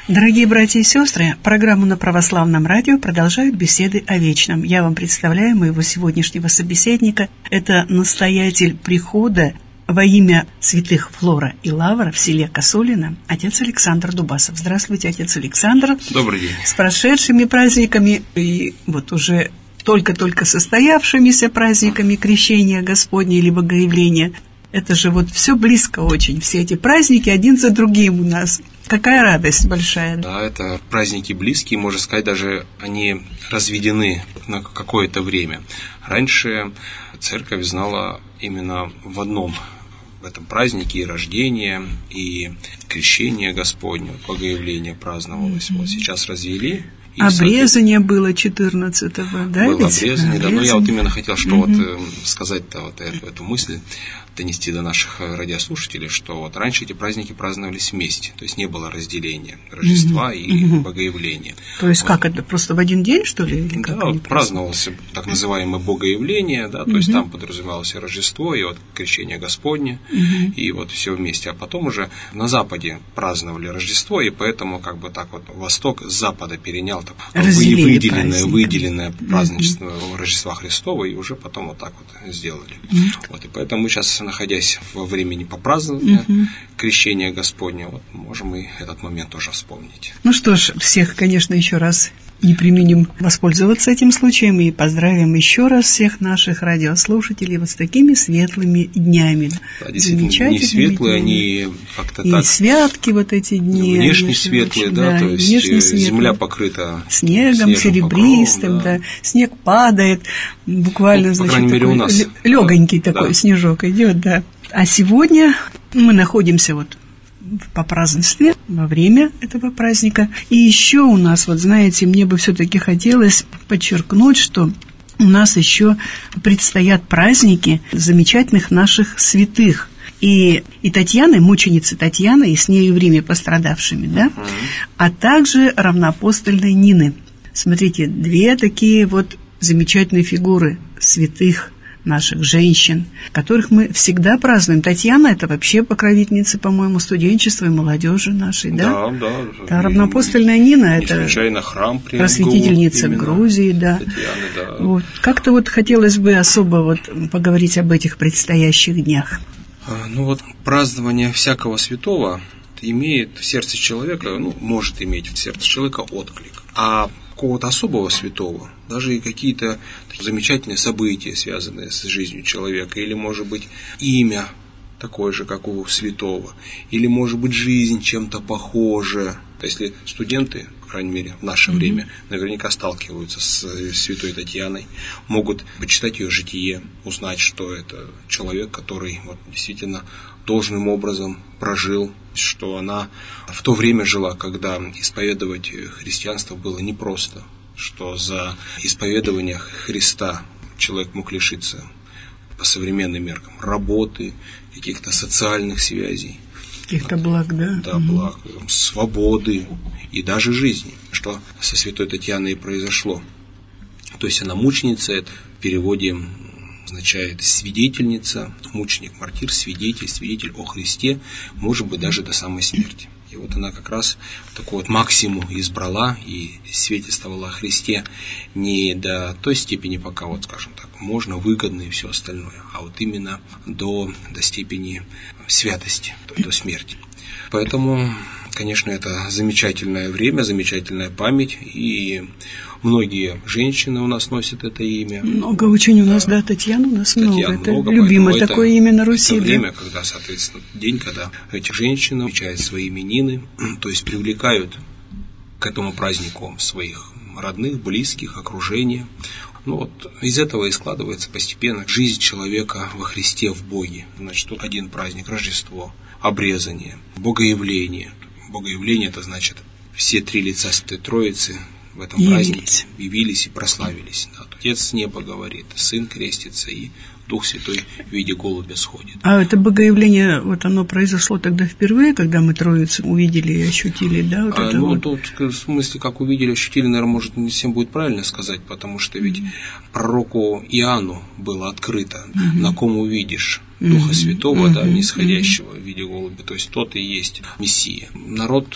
Дорогие братья и сестры, программу на Православном радио продолжают беседы о вечном. Я вам представляю моего сегодняшнего собеседника. Это настоятель прихода во имя святых Флора и Лавра в селе Косулино, отец Александр Дубасов. Здравствуйте, отец Александр. Добрый день. С прошедшими праздниками и вот уже только-только состоявшимися праздниками Крещения Господня или Богоявления. Это же вот все близко очень, все эти праздники один за другим у нас. Какая радость большая. Да, это праздники близкие, можно сказать, даже они разведены на какое-то время. Раньше церковь знала именно в этом празднике и рождение, и крещение Господне, Богоявление праздновалось. Вот сейчас развели. И обрезание было 14-го, да? Было обрезание, да. Но я вот именно хотел, что сказать-то вот эту мысль, донести до наших радиослушателей, что вот раньше эти праздники праздновались вместе, то есть не было разделения Рождества и Богоявления. То есть как это, просто в один день, что ли? Или да, вот праздновалось так называемое Богоявление, да, то есть там подразумевалось и Рождество, и вот крещение Господне, и вот все вместе. А потом уже на Западе праздновали Рождество, и поэтому как бы так вот Восток с Запада перенял выделенное праздничество Рождества Христова, и уже потом вот так вот сделали. Вот, и поэтому мы сейчас, находясь во времени попразднования крещения Господня, вот можем и этот момент тоже вспомнить. Ну что ж, всех, конечно, еще раз не преминем воспользоваться этим случаем и поздравим еще раз всех наших радиослушателей вот с такими светлыми днями. Да, действительно, не светлые, они как-то и так. И святки вот эти дни. Внешне светлые, да, то есть земля покрыта снегом серебристым, покровом, да. Снег падает, буквально, ну, значит, по крайней мере, у нас легонький такой снежок идет, да. А сегодня мы находимся вот по празднестве, во время этого праздника. И еще у нас, вот знаете, мне бы все-таки хотелось подчеркнуть, что у нас еще предстоят праздники замечательных наших святых. И Татьяны, мученицы Татьяны, и с нею в Риме пострадавшими, да, а также равноапостольной Нины. Смотрите, две такие вот замечательные фигуры святых наших женщин, которых мы всегда празднуем. Татьяна – это вообще покровительница, по-моему, студенчества и молодежи нашей, да? Да. Равноапостольная Нина – это просветительница Грузии, да. Татьяны, да. Вот. Как-то вот хотелось бы особо вот поговорить об этих предстоящих днях. Ну вот празднование всякого святого имеет в сердце человека, может иметь в сердце человека отклик. А какого-то особого святого, даже и какие-то замечательные события, связанные с жизнью человека, или, может быть, имя такое же, как у святого, или, может быть, жизнь чем-то похожа. Если студенты, по крайней мере, в наше время, наверняка сталкиваются с святой Татьяной, могут почитать ее житие, узнать, что это человек, который вот, действительно должным образом прожил, что она в то время жила, когда исповедовать христианство было непросто, что за исповедование Христа человек мог лишиться по современным меркам работы, каких-то социальных связей, каких-то благ, да? Да, благ, свободы и даже жизни, что со святой Татьяной и произошло. То есть она мученица, это в переводе означает свидетельница, мученик, мартир, свидетель о Христе, может быть, даже до самой смерти. И вот она как раз такой вот максимум избрала и свидетельствовала о Христе не до той степени, пока, вот, скажем так, можно, выгодно и все остальное, а вот именно до степени святости, до смерти. Поэтому, конечно, это замечательное время, замечательная память, и многие женщины у нас носят это имя. Много очень у нас, да, Татьяна у нас много. Это любимое такое имя на Руси. Это время, когда, соответственно, день, когда эти женщины отмечают свои именины, то есть привлекают к этому празднику своих родных, близких, окружение. Ну вот из этого и складывается постепенно жизнь человека во Христе, в Боге. Значит, тут один праздник, Рождество, обрезание, Богоявление. Богоявление – это значит все три лица Святой Троицы в этом празднике явились и прославились. Да. Отец с неба говорит, Сын крестится, и Дух Святой в виде голубя сходит. А это богоявление, вот оно произошло тогда впервые, когда мы Троицу увидели и ощутили, да? Вот это вот. Тут, в смысле, как увидели, ощутили, наверное, может, не всем будет правильно сказать, потому что ведь пророку Иоанну было открыто, на ком увидишь Духа Святого, да, нисходящего в виде голубя, то есть тот и есть Мессия. Народ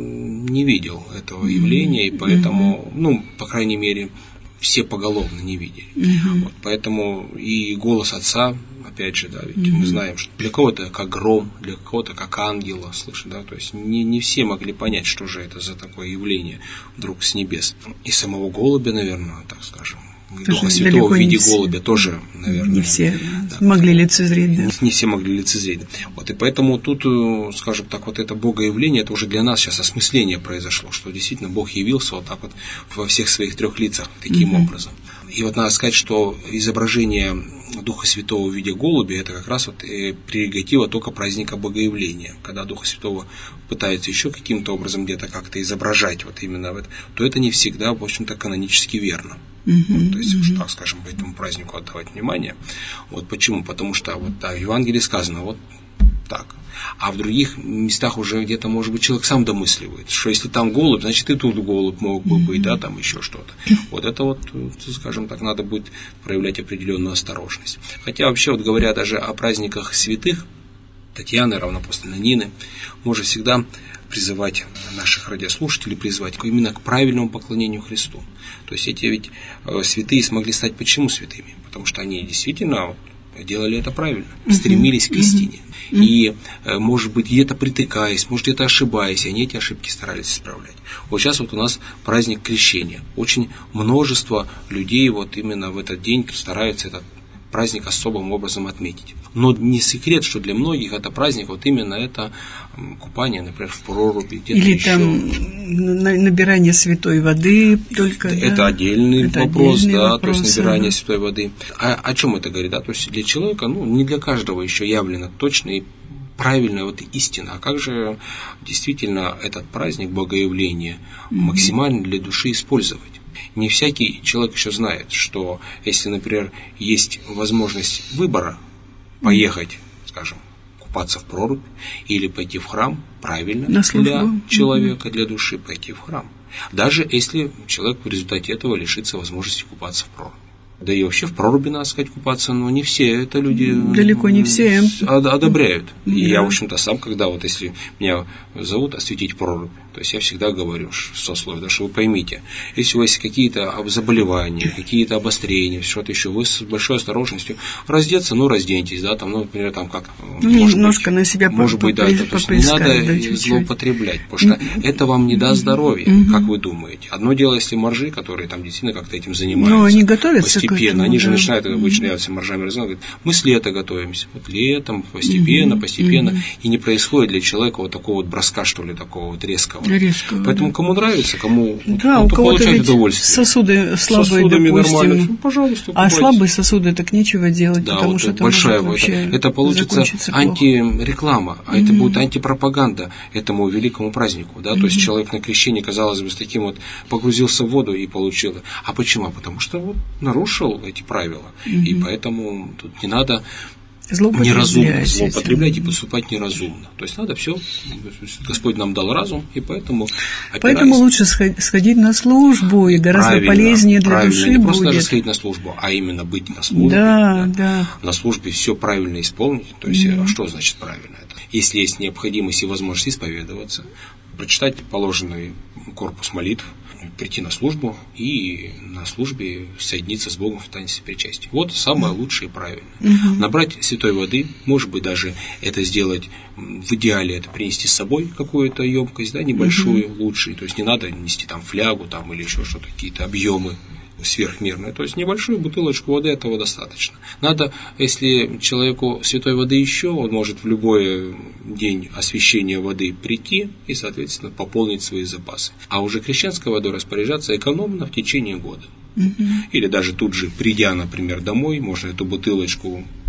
не видел этого явления, и поэтому, по крайней мере, все поголовно не видели. Вот, поэтому и голос Отца, опять же, да, ведь мы знаем, что для кого-то как гром, для кого-то как ангела, слышишь, да, то есть не все могли понять, что же это за такое явление вдруг с небес. И самого голубя, наверное, так скажем, Духа Святого в виде голубя тоже, наверное. Не все могли лицезреть, да. Не все могли лицезреть. Вот, и поэтому тут, скажем так, вот это богоявление, это уже для нас сейчас осмысление произошло, что действительно Бог явился вот так вот во всех своих 3 лицах таким образом. И вот надо сказать, что изображение Духа Святого в виде голубя – это как раз вот прерогатива только праздника Богоявления. Когда Духа Святого пытаются еще каким-то образом где-то как-то изображать вот именно в это, то это не всегда, в общем-то, канонически верно. Вот, то есть, уж так скажем, по этому празднику отдавать внимание. Вот почему? Потому что вот, в Евангелии сказано вот так. А в других местах уже где-то, может быть, человек сам домысливает, что если там голубь, значит и тут голубь мог бы быть, да, там еще что-то. Вот это вот, скажем так, надо будет проявлять определенную осторожность. Хотя вообще, вот говоря даже о праздниках святых, Татьяны, равноапостольной Нины, можно всегда призывать наших радиослушателей, призывать именно к правильному поклонению Христу. То есть эти ведь святые смогли стать почему святыми? Потому что они действительно делали это правильно, стремились к истине. И, может быть, где-то притыкаясь, может, где-то ошибаясь, они эти ошибки старались исправлять. Вот сейчас вот у нас праздник Крещения. Очень множество людей вот именно в этот день стараются этот праздник особым образом отметить. Но не секрет, что для многих это праздник, вот именно это купание, например, в проруби, где-то или еще. Там набирание святой воды только. Это да? отдельный вопрос, отдельный да, вопрос, то есть набирание святой воды. О чем это говорит, да? То есть для человека, не для каждого еще явлено точно и правильная вот истина. А как же действительно этот праздник Богоявления максимально для души использовать? Не всякий человек еще знает, что если, например, есть возможность выбора поехать, скажем, купаться в прорубь или пойти в храм, правильно для человека, для души пойти в храм. Даже если человек в результате этого лишится возможности купаться в прорубь. Да и вообще в проруби, надо сказать, купаться, но не все это люди далеко не все одобряют. И я, в общем-то, сам, когда вот если меня зовут осветить прорубь, то есть я всегда говорю со слов, да, что вы поймите, если у вас есть какие-то заболевания, какие-то обострения, что-то еще, вы с большой осторожностью раздеться, разденьтесь, да, там, например, там как немножко на себя может быть, да, то есть не надо злоупотреблять, потому что это вам не даст здоровья, как вы думаете. Одно дело, если моржи, которые там действительно как-то этим занимаются, но они готовятся постепенно, они же начинают, как обычно, я всем моржами разговариваю, говорят, мы с лета готовимся, вот летом, постепенно, и не происходит для человека вот такого вот броска, что ли, такого вот резкого. Поэтому кому нравится, кому у получает удовольствие. Сосуды слабые, допустим, пожалуйста, а слабые сосуды так нечего делать, да, потому вот что большая это получится антиреклама, а это будет антипропаганда этому великому празднику, да, то есть человек на крещении, казалось бы, с таким вот погрузился в воду и получил. А почему? Потому что вот нарушил эти правила, и поэтому тут не надо неразумно злоупотреблять и поступать неразумно. То есть надо все, Господь нам дал разум, и поэтому лучше сходить на службу, и гораздо полезнее для души не будет. просто даже сходить на службу, а именно быть на службе. Да. На службе все правильно исполнить. То есть, что значит правильно это? Если есть необходимость и возможность исповедоваться, прочитать положенный корпус молитв, прийти на службу и на службе соединиться с Богом в таинстве причастия. Вот самое лучшее и правильное. Набрать святой воды, может быть, даже это сделать, в идеале это принести с собой какую-то емкость, да, небольшую, лучшую. То есть не надо нести там флягу там, или еще что-то, какие-то объемы сверхмерные. То есть небольшую бутылочку воды этого достаточно. Надо, если человеку святой воды еще, он может в любой день освящения воды прийти и, соответственно, пополнить свои запасы. А уже крещенской водой распоряжаться экономно в течение года. Или даже тут же, придя, например, домой, можно эту бутылочку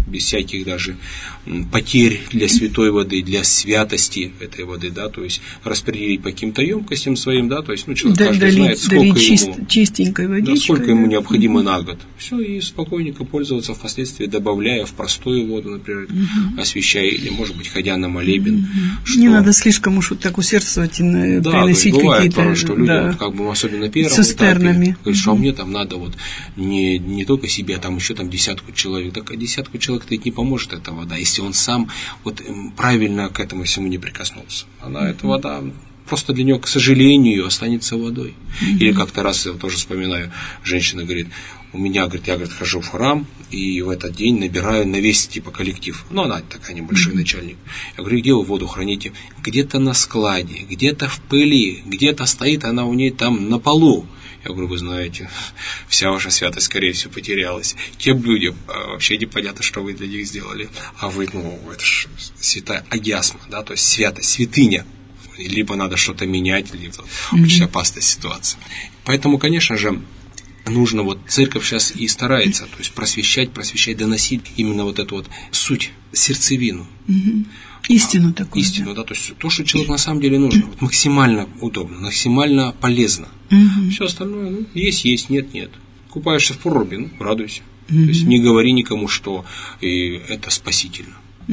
без всяких даже потерь для святой воды, для святости этой воды, да, то есть распределить по каким-то емкостям своим, да, то есть, человек каждый знает, сколько ему, чистенькой водичкой, да, сколько ему необходимо на год. Все, и спокойненько пользоваться, впоследствии добавляя в простую воду, например, освещая, или, может быть, ходя на молебен. Что... Не надо слишком уж вот так усердствовать и приносить бывает какие-то... Порой, что людям, как бы, особенно на первом цистернами. Этапе, говорят, что мне там надо вот не только себе, а там еще там 10 человек. Так 10 человек-то ведь не поможет эта вода, если он сам вот правильно к этому всему не прикоснулся. Эта вода просто для него, к сожалению, останется водой. Или как-то раз, я тоже вспоминаю, женщина говорит, у меня, говорит, я, хожу в храм, и в этот день набираю на весь, коллектив. Она такая небольшой начальник. Я говорю, где вы воду храните? Где-то на складе, где-то в пыли, где-то стоит она у ней там на полу. Я говорю, вы знаете, вся ваша святость, скорее всего, потерялась. Тем людям вообще непонятно, что вы для них сделали. А вы, это же святая агиасма, да, то есть святость, святыня. Либо надо что-то менять, либо очень опасная ситуация. Поэтому, конечно же, нужно, церковь сейчас и старается, то есть просвещать, доносить именно эту суть, сердцевину. Истину такую. Истину, да, то есть то, что человеку на самом деле нужно, максимально удобно, максимально полезно. Все остальное, есть, нет. Купаешься в проруби, радуйся. То есть не говори никому, что это спасительно.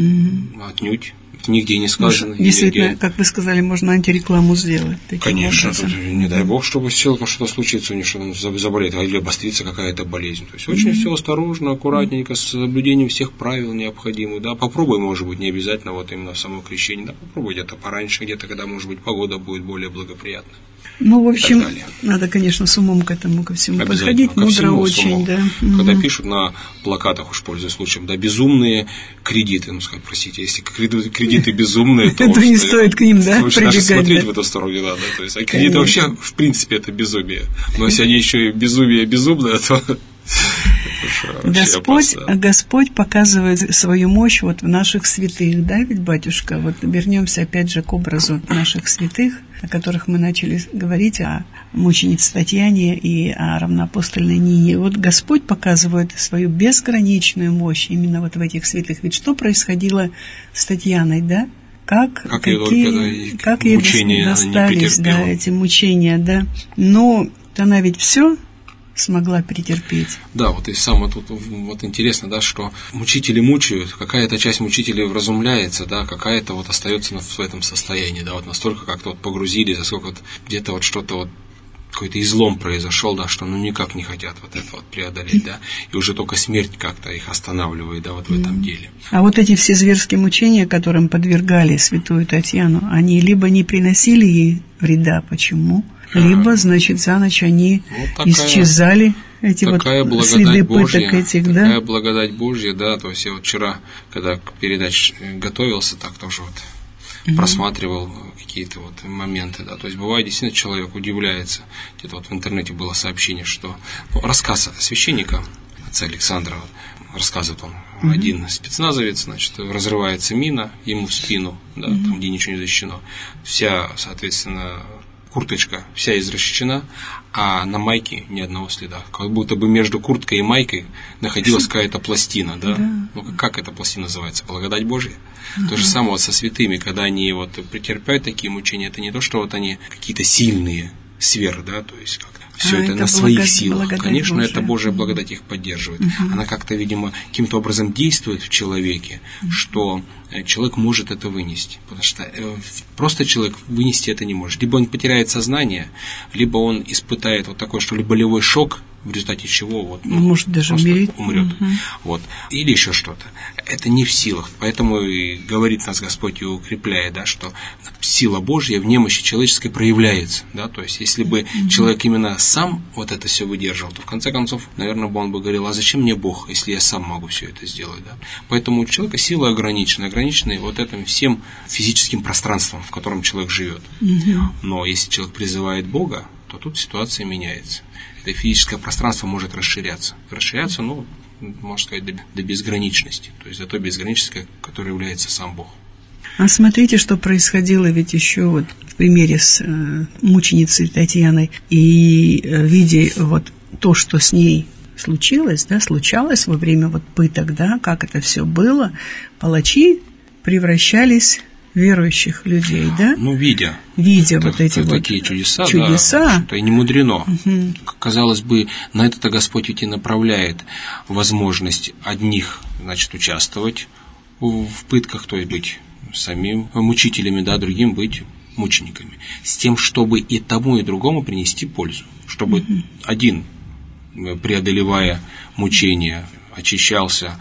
Отнюдь. Нигде не сказано. Действительно, как вы сказали, можно антирекламу сделать. Конечно, не дай бог, чтобы с человеком что-то случится, у него что-то заболеет, или обострится какая-то болезнь. То есть очень все осторожно, аккуратненько, с соблюдением всех правил необходимых. Да, попробуй, может быть, не обязательно именно само крещение, да, попробуй где-то пораньше, где-то, когда, может быть, погода будет более благоприятная. В общем, надо, конечно, с умом к этому, ко всему подходить, мудро очень, да. Когда пишут на плакатах, уж пользуясь случаем, да, безумные кредиты, сказать, простите, если кредиты безумные, то не стоит к ним, да, лучше даже смотреть в эту сторону не надо, то есть, а кредиты вообще, в принципе, это безумие, но если они еще и безумие безумное, то... Господь показывает свою мощь в наших святых, да, ведь, батюшка, вернемся опять же к образу наших святых, о которых мы начали говорить, о мученице Татьяне и о равноапостольной Нине. Господь показывает свою безграничную мощь именно в этих святых. Ведь что происходило с Татьяной, да? Как ей достались, да, эти мучения, да? Но она ведь все смогла перетерпеть. Да, и самое тут интересно, да, что мучители мучают, какая-то часть мучителей вразумляется, да, какая-то остается в этом состоянии, да, настолько как-то погрузились, насколько где-то что-то какой-то излом произошел, да, что никак не хотят это преодолеть, да, и уже только смерть как-то их останавливает, да, в этом деле. А эти все зверские мучения, которым подвергали святую Татьяну, они либо не приносили ей вреда, почему? Либо, значит, за ночь они исчезали, эти следы пыток этих, да? Такая благодать Божья, да, то есть я вчера, когда к передаче готовился, так тоже просматривал какие-то моменты, да, то есть бывает, действительно, человек удивляется, где-то в интернете было сообщение, что рассказ священника, отца Александра, рассказывает он, один спецназовец, значит, разрывается мина ему в спину, да, там, где ничего не защищено, вся, соответственно, курточка вся изрешечена, а на майке ни одного следа. Как будто бы между курткой и майкой находилась какая-то пластина, да? Как эта пластина называется? Благодать Божья. То же самое со святыми, когда они претерпят такие мучения, это не то, что они какие-то сильные сверх, да, то есть как-то все это на своих силах. Конечно, Божия. Это Божья благодать их поддерживает. Она как-то, видимо, каким-то образом действует в человеке, что человек может это вынести. Потому что просто человек вынести это не может. Либо он потеряет сознание, либо он испытает такой, что ли, болевой шок, в результате чего может даже умрет. Или еще что-то. Это не в силах. Поэтому и говорит нас Господь и укрепляет, да, что сила Божья в немощи человеческой проявляется. Да? То есть, если бы человек именно сам это все выдерживал, то в конце концов, наверное, он бы говорил, а зачем мне Бог, если я сам могу все это сделать? Да? Поэтому у человека сила ограничена этим всем физическим пространством, в котором человек живет. Но если человек призывает Бога, то тут ситуация меняется. Это физическое пространство может расширяться. Можно сказать, до безграничности. То есть до той безграничности, которой является сам Бог. А смотрите, что происходило ведь еще в примере с мученицей Татьяной. И видя то, что с ней случалось во время вот пыток, да, как это все было, палачи превращались в верующих людей, да? Ну, видя вот эти вот такие чудеса. Да, это и не мудрено. Угу. Казалось бы, на это-то Господь ведь и направляет возможность одних, значит, участвовать в пытках, то есть быть самим мучителями, да, другим быть мучениками, с тем, чтобы и тому, и другому принести пользу, чтобы один, преодолевая мучения, очищался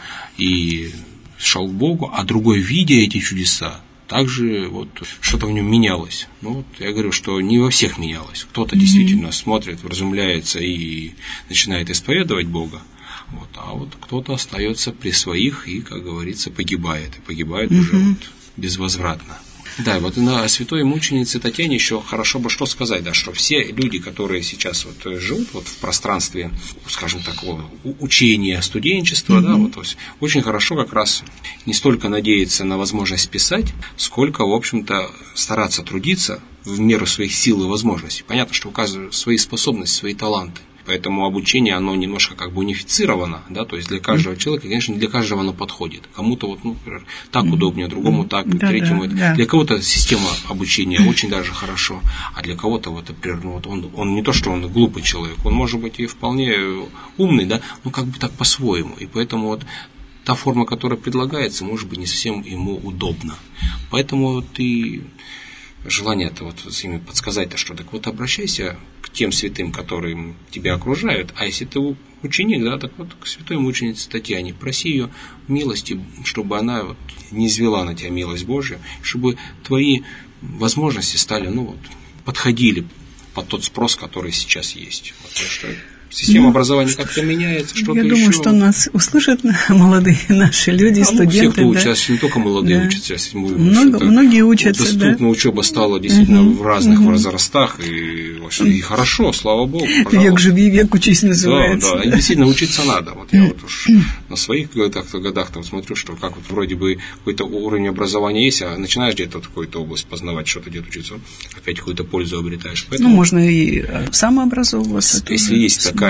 и шел к Богу, а другой, видя эти чудеса, также вот что-то в нем менялось. Ну, вот я говорю, что не во всех менялось. Кто-то действительно смотрит, вразумляется и начинает исповедовать Бога, вот, а вот кто-то остается при своих и, как говорится, погибает. И погибает уже вот безвозвратно. Да, вот на святой мученице Татьяне еще хорошо бы что сказать, да, что все люди, которые сейчас вот живут вот в пространстве, скажем так, учения, студенчества, да, вот, то есть очень хорошо как раз не столько надеяться на возможность писать, сколько, в общем-то, стараться трудиться в меру своих сил и возможностей. Понятно, что у каждого свои способности, свои таланты. Поэтому обучение, оно немножко как бы унифицировано, да, то есть для каждого человека, конечно, не для каждого оно подходит. Кому-то вот, ну, например, так удобнее, другому так, третьему. Да. Для кого-то система обучения очень даже хорошо, а для кого-то вот, например, ну, вот он не то, что он глупый человек, он может быть и вполне умный, да, но как бы так по-своему. И поэтому вот та форма, которая предлагается, может быть не совсем ему удобна. Поэтому вот и желание-то вот с ними подсказать-то, что так вот обращайся к тем святым, которые тебя окружают, а если ты ученик, да, так вот к святой мученице Татьяне, проси ее милости, чтобы она вот не извела на тебя милость Божию, чтобы твои возможности стали, ну вот, подходили под тот спрос, который сейчас есть. Вот, что система образования как-то меняется, что-то еще. Я думаю, что нас услышат молодые наши люди, студенты. Все, кто учатся, не только молодые учатся. Многие учатся, доступна учеба стала действительно в разных возрастах, и хорошо, слава Богу. Век живи, век учись называется. Да, и действительно учиться надо. Вот я вот уж на своих годах там смотрю, что как вот вроде бы какой-то уровень образования есть, а начинаешь где-то какую-то область познавать, что-то где-то учиться, опять какую-то пользу обретаешь. Поэтому, можно и самообразовываться. Если есть такая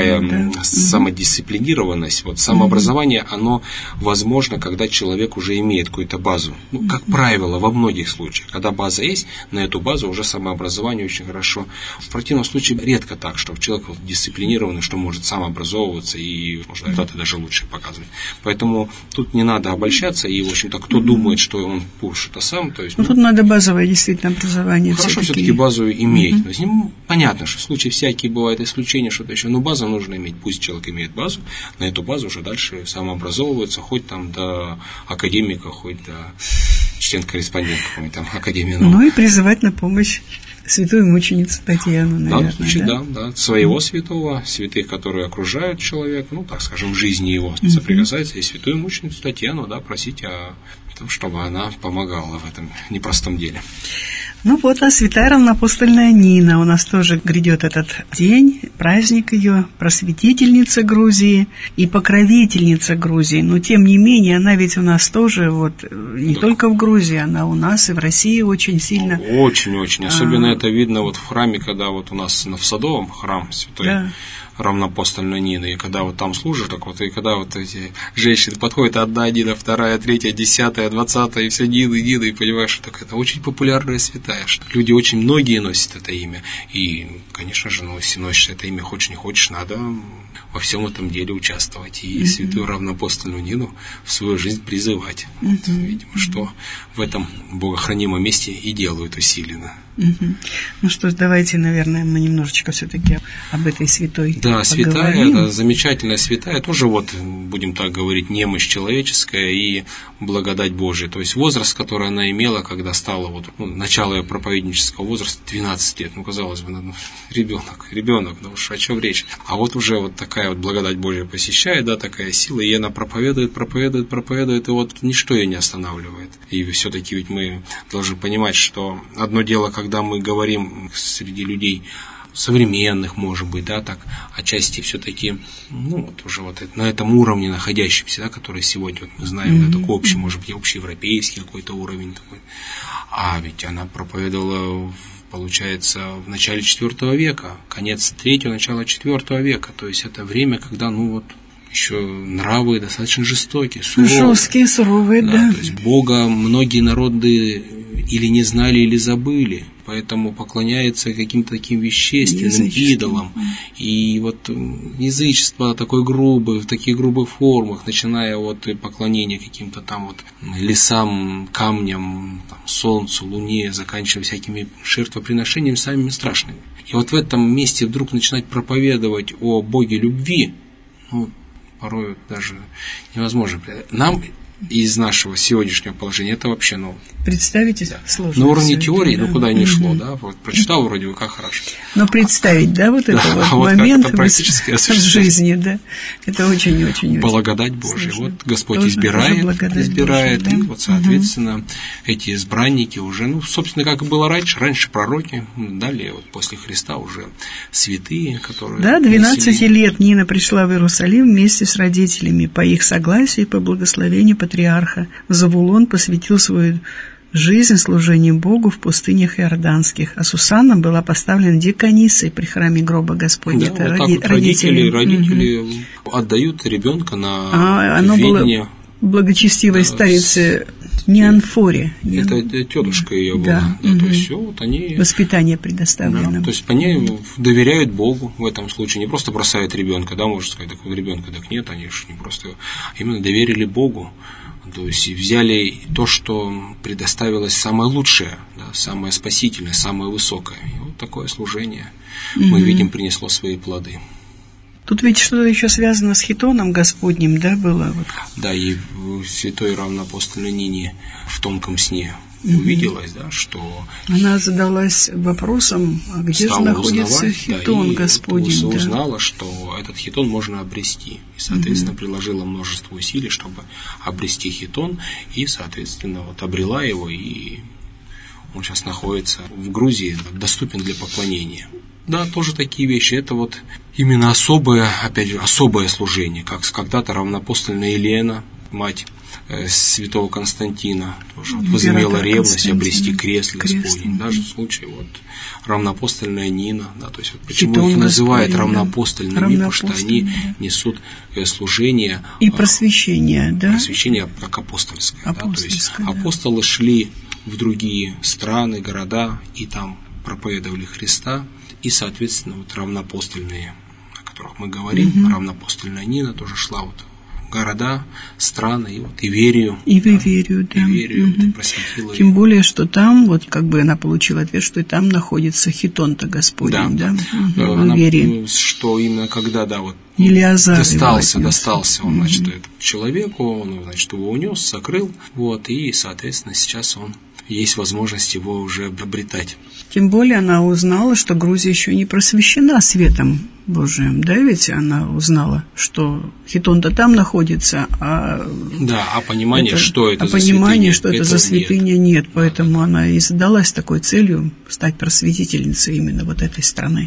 самодисциплинированность, вот самообразование, оно возможно, когда человек уже имеет какую-то базу. Ну, как правило, во многих случаях, когда база есть, на эту базу уже самообразование очень хорошо. В противном случае редко так, что человек вот дисциплинированный, что может самообразовываться и может результаты даже лучше показывать. Поэтому тут не надо обольщаться, и, в общем-то, кто думает, что он что-то сам, то есть... тут надо базовое действительно образование. Хорошо все-таки базу иметь. То есть, понятно, что случаи всякие бывают, исключения, что-то еще, но базу нужно иметь. Пусть человек имеет базу, на эту базу уже дальше самообразовывается, хоть там до академика, хоть до член-корреспондента какой-нибудь там академии наук. Ну и призывать на помощь святую мученицу Татьяну, наверное. Да, своего святого, святых, которые окружают человека, ну, так скажем, в жизни его соприкасается, и святую мученицу Татьяну, да, просить о том, чтобы она помогала в этом непростом деле. Ну вот, а святая равноапостольная Нина, у нас тоже грядет этот день, праздник ее, просветительница Грузии и покровительница Грузии. Но тем не менее, она ведь у нас тоже, вот, не только в Грузии, она у нас и в России очень сильно. Очень-очень. Особенно это видно вот в храме, когда вот у нас в Садовом храм святой равноапостольной Нины, и когда вот там служишь, так вот, и когда вот эти женщины подходят, одна Нина, вторая, третья, 10-я, 20-я, и все Нины, и понимаешь, что так это очень популярная святая, что люди очень многие носят это имя, и, конечно же, если носишь это имя, хочешь не хочешь, надо во всем этом деле участвовать, и святую равноапостольную Нину в свою жизнь призывать. Вот, видимо, что в этом богохранимом месте и делают усиленно. Ну что ж, давайте, наверное, мы немножечко все-таки об этой святой поговорим. Святая, да, замечательная святая, тоже вот, будем так говорить, немощь человеческая и благодать Божия. То есть возраст, который она имела, когда стала вот, начало ее проповеднического возраста, 12 лет, казалось бы, ребенок, да уж о чем речь. А вот уже вот такая вот благодать Божия посещает, да, такая сила, и она проповедует, и вот ничто ее не останавливает. И все-таки ведь мы должны понимать, что одно дело, когда мы говорим среди людей современных, может быть, да, так, отчасти все-таки, вот уже вот на этом уровне находящимся, да, который сегодня вот мы знаем, да, такой общий, может быть, общеевропейский какой-то уровень такой. А ведь она проповедовала, получается, в начале IV века, конец III, начало IV века, то есть это время, когда, еще нравы достаточно жестокие, суровые. Жесткие, суровые, да. То есть Бога многие народы или не знали, или забыли, поэтому поклоняются каким-то таким вещественным идолам. И вот язычество такое грубое, в таких грубых формах, начиная от поклонения каким-то там вот лесам, камням, там, солнцу, луне, заканчивая всякими жертвоприношениями самыми страшными. И вот в этом месте вдруг начинать проповедовать о Боге любви, порой даже невозможно. Нам из нашего сегодняшнего положения это вообще, представить сложно. На уровне теории, куда не шло, да, вот прочитал вроде бы как хорошо. Но представить, да, вот этот момент в жизни, да, это очень-очень. Благодать Божия. Вот Господь избирает, и вот, соответственно, эти избранники уже, собственно, как и было раньше пророки, далее, вот после Христа уже святые, которые... Да, 12 лет Нина пришла в Иерусалим вместе с родителями, по их согласию и по благословению патриарха. Завулон посвятил свою жизнь служению Богу в пустынях иорданских, а Сусанна была поставлена диконисой при храме гроба Господня. Да, это вот родители отдают ребенка на ведение. Благочестивой старице Неанфоре. Это тетушка ее была. Да, то есть все, вот они... Воспитание предоставлено. Да, то есть они доверяют Богу в этом случае, не просто бросают ребенка, да, можно сказать, такого ребенка, так нет, они же не просто именно доверили Богу. То есть взяли то, что предоставилось самое лучшее, да, самое спасительное, самое высокое. И вот такое служение, мы видим, принесло свои плоды. Тут ведь что-то еще связано с хитоном Господним, да, было? Да, и в святой равноапостольной Нине в тонком сне увиделось, да, что... Она задалась вопросом, а где же находится хитон Господень? Да, узнала, что этот хитон можно обрести. И, соответственно, приложила множество усилий, чтобы обрести хитон, и, соответственно, вот обрела его, и он сейчас находится в Грузии, доступен для поклонения. Да, тоже такие вещи. Это вот именно особое, опять же, особое служение, как когда-то равноапостольная Елена, мать святого Константина, тоже возымела ревность обрести крест Господень. Даже в случае вот равноапостольная Нина, да, то есть вот почему их называют равноапостольными, потому что они несут служение и просвещение, да? Просвещение как апостольское. Да, то есть апостолы шли в другие страны, города, и там проповедовали Христа, и, соответственно, вот равноапостольные, о которых мы говорим, равноапостольная Нина тоже шла вот в города, страны, и вот Иверию. Да. Иверию просветила. Тем более, что там, вот как бы она получила ответ, что и там находится хитон-то Господень, да? Она, что именно когда, да, вот достался он, значит, этому человеку, он, значит, его унес, сокрыл, вот, и, соответственно, сейчас он есть возможность его уже обретать. Тем более она узнала, что Грузия еще не просвещена светом Божиим, да, ведь она узнала, что хитон-то там находится, а понимание, что это за понимание, что это за святыня, нет, поэтому она и задалась такой целью стать просветительницей именно вот этой страны.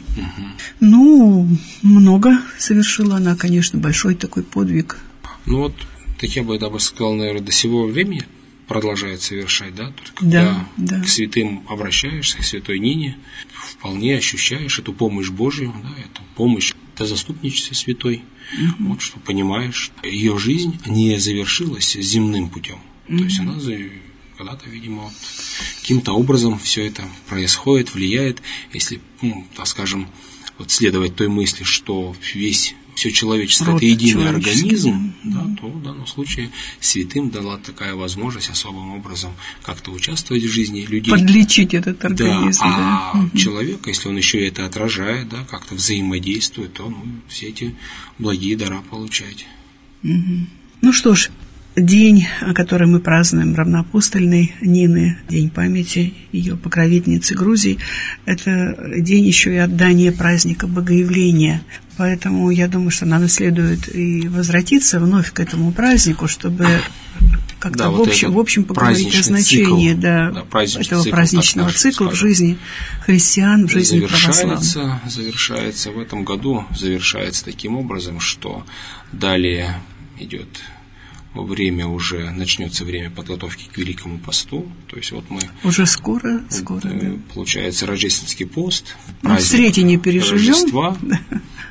Много совершила она, конечно, большой такой подвиг. Так я бы сказал, наверное, до сего времени продолжает совершать, да, когда к святым обращаешься, к святой Нине, вполне ощущаешь эту помощь Божью, да, эту помощь, это заступничество святой, вот что понимаешь, ее жизнь не завершилась земным путем, то есть она когда-то, видимо, каким-то образом все это происходит, влияет, если, так скажем, вот следовать той мысли, что все человечество – это единый организм, да, то в данном случае святым дала такая возможность особым образом как-то участвовать в жизни людей. Подлечить этот организм. Человек, если он еще и это отражает, да, как-то взаимодействует, то все эти благие дара получать. Что ж, день, который мы празднуем, равноапостольной Нины, день памяти ее покровительницы Грузии, это день еще и отдания праздника Богоявления. Поэтому я думаю, что нам следует и возвратиться вновь к этому празднику, чтобы как-то в общем поговорить о значении этого праздничного цикла в жизни христиан, в жизни православных. Завершается в этом году, завершается таким образом, что далее идет уже начнется время подготовки к Великому посту, то есть вот мы уже скоро, получается Рождественский пост, в Сретение переживем, Рождества,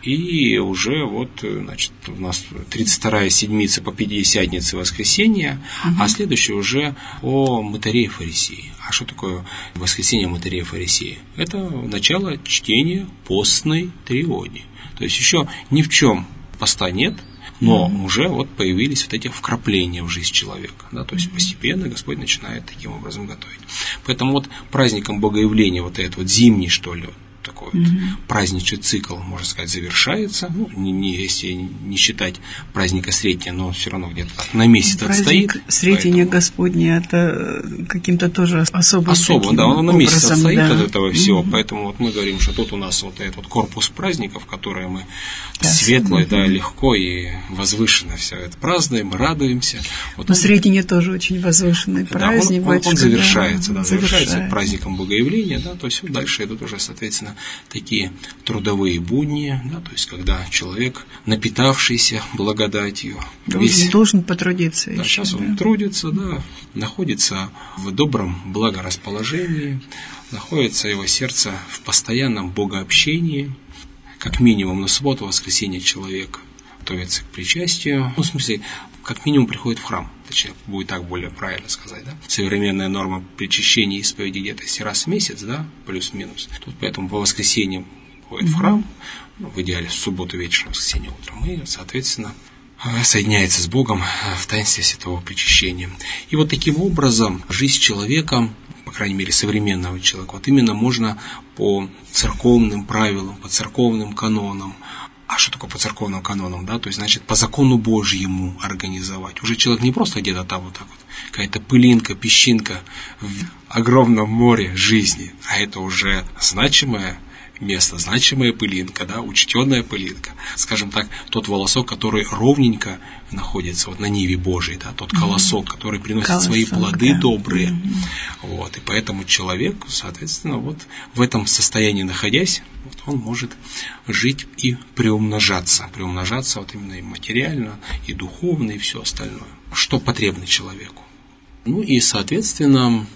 И уже вот, значит, у нас 32-я седмица по Пятидесятнице воскресенье, а следующая уже о мытаре и фарисее. А что такое воскресенье мытаря и фарисея? Это начало чтения постной трилогии. То есть еще ни в чем поста нет, но уже вот появились вот эти вкрапления в жизнь человека. Да, то есть постепенно Господь начинает таким образом готовить. Поэтому вот праздником Богоявления, вот этот вот зимний, что ли, такой вот праздничный цикл, можно сказать, завершается. Ну, если не считать праздника Сретения, но все равно где-то на месяц отстоит. Праздник Сретения Господня, это каким-то тоже особым да, он на месяц отстоит да. от этого всего. Поэтому вот мы говорим, что тут у нас вот этот вот корпус праздников, которые мы светло, да, легко и возвышенно все это празднуем, радуемся. Вот но Сретение тоже очень возвышенный праздник. Да, он завершается, завершается праздником Богоявления, да, то есть вот дальше идут уже, соответственно, такие трудовые будни, да, то есть когда человек, напитавшийся благодатью, должен потрудиться. Да, еще, сейчас он трудится, да, находится в добром благорасположении, находится его сердце в постоянном богообщении, как минимум на субботу, воскресенье человек готовится к причастию, ну, в смысле, как минимум приходит в храм, точнее, будет так более правильно сказать, да. Современная норма причащения и исповеди где-то раз в месяц, да, плюс-минус. Тут поэтому по воскресеньям ходит в храм, в идеале в субботу вечером, в воскресенье утром, и, соответственно, соединяется с Богом в таинстве святого причащения. И вот таким образом жизнь человека, по крайней мере, современного человека, вот именно можно по церковным правилам, по церковным канонам. А что такое по церковным канонам, да? То есть, значит, по закону Божьему организовать. Уже человек не просто где-то там вот так вот, какая-то пылинка, песчинка в огромном море жизни, а это уже значимое место, значимая пылинка, да, учтенная пылинка. Скажем так, тот волосок, который ровненько находится вот на ниве Божией, да, тот колосок, который приносит свои плоды добрые. Вот, и поэтому человек, соответственно, вот в этом состоянии находясь, вот он может жить и приумножаться вот именно и материально, и духовно, и все остальное, что потребно человеку. Ну и, соответственно,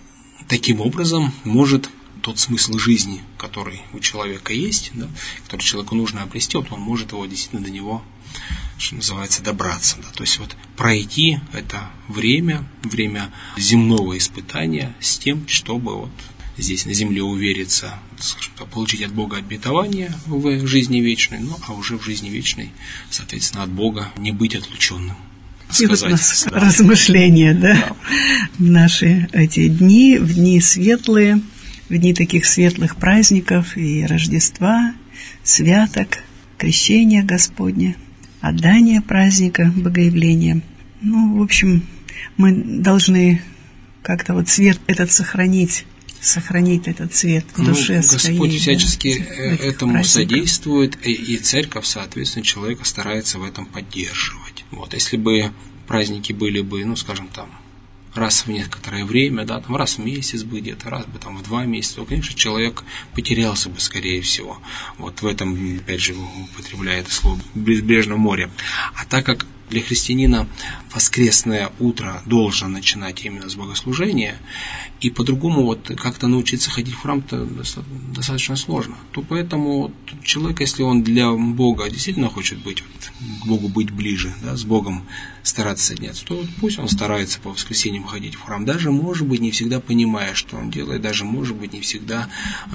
таким образом может тот смысл жизни, который у человека есть, да, который человеку нужно обрести, вот он может его действительно до него, что называется, добраться. Да. То есть вот пройти это время земного испытания с тем, чтобы вот здесь на земле увериться, скажем так, получить от Бога обетование в жизни вечной, ну а уже в жизни вечной, соответственно, от Бога не быть отлученным. И вот у нас размышления, да, в наши эти дни, в дни светлые, в дни таких светлых праздников и Рождества, святок, крещения Господня, отдания праздника Богоявления. Ну, в общем, мы должны как-то вот свет этот сохранить этот свет в душе своей. Господь всячески этому содействует, и церковь, соответственно, человека старается в этом поддерживать. Вот, если бы праздники были бы, ну, скажем, там, раз в некоторое время, да, там, раз в месяц бы где-то, раз бы там в 2 месяца, то, конечно, человек потерялся бы, скорее всего. Вот в этом, опять же, употребляя это слово, безбрежном море. А так как для христианина воскресное утро должно начинать именно с богослужения, и по-другому вот как-то научиться ходить в храм-то достаточно сложно, то поэтому человек, если он для Бога действительно хочет быть, вот, к Богу быть ближе, да, с Богом стараться соединяться, то пусть он старается по воскресеньям ходить в храм, даже, может быть, не всегда понимая, что он делает, даже, может быть, не всегда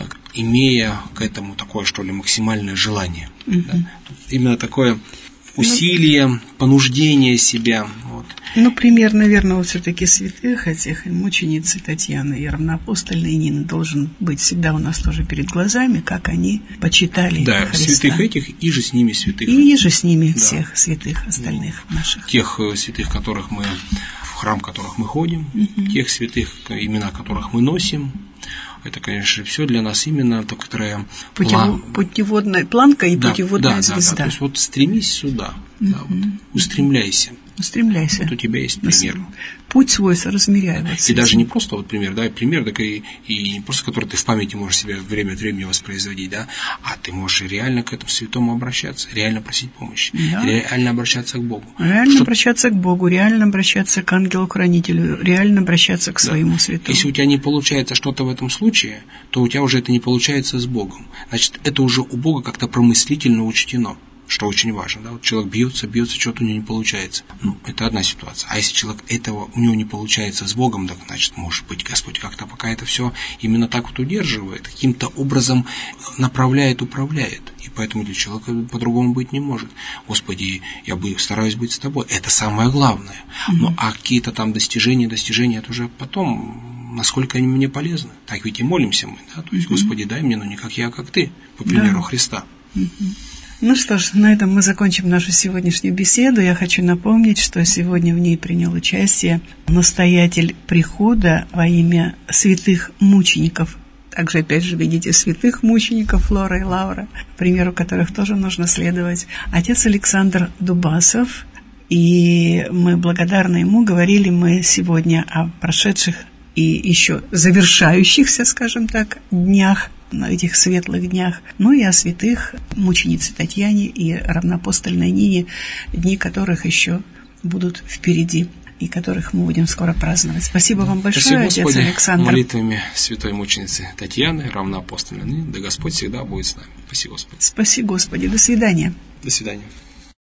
имея к этому такое, что ли, максимальное желание. Да. Именно такое усилие, понуждение себя. Вот. Ну, пример, наверное, вот все-таки святых этих, мученицы Татьяны и равноапостольной Нины должен быть всегда у нас тоже перед глазами, как они почитали Христа. Святых этих и же с ними святых. И же с ними всех святых остальных наших. Тех святых, которых мы, в храм которых мы ходим, тех святых, имена которых мы носим. Это, конечно, все для нас именно такая путеводная планка и путеводная звезда. Да. То есть вот стремись сюда, да, вот, устремляйся. устремляйся. Вот у тебя есть пример. Путь свой соразмеряй. Да. И даже не просто вот пример, да, пример, так и не просто, который ты в памяти можешь себе время от времени воспроизводить, да, а ты можешь реально к этому святому обращаться, реально просить помощи, да. реально обращаться к Богу. Реально обращаться к Богу, реально обращаться к ангелу-хранителю, реально обращаться к своему святому. Если у тебя не получается что-то в этом случае, то у тебя уже это не получается с Богом. Значит, это уже у Бога как-то промыслительно учтено, что очень важно. Да? Вот человек бьется, что-то у него не получается. Это одна ситуация. А если человек у него не получается с Богом, так значит, может быть, Господь как-то пока это все именно так вот удерживает, каким-то образом направляет, управляет. И поэтому для человека по-другому быть не может. Господи, я стараюсь быть с тобой. Это самое главное. А какие-то там достижения, это уже потом, насколько они мне полезны. Так ведь и молимся мы. Да? То есть, Господи, дай мне, но не как я, а как ты, по примеру Христа. Ну что ж, на этом мы закончим нашу сегодняшнюю беседу. Я хочу напомнить, что сегодня в ней принял участие настоятель прихода во имя святых мучеников. Также, опять же, видите, святых мучеников Флора и Лаура, примеру которых тоже нужно следовать. Отец Александр Дубасов. И мы благодарны ему. Говорили мы сегодня о прошедших и еще завершающихся, скажем так, днях, на этих светлых днях, и о святых мученице Татьяне и равноапостольной Нине, дни которых еще будут впереди и которых мы будем скоро праздновать. Спасибо вам большое, спасибо, отец Господи, Александр. Молитвами святой мученицы Татьяны, равноапостольной Нины, да Господь всегда будет с нами. Спасибо, Господи. Спаси, Господи. До свидания. До свидания.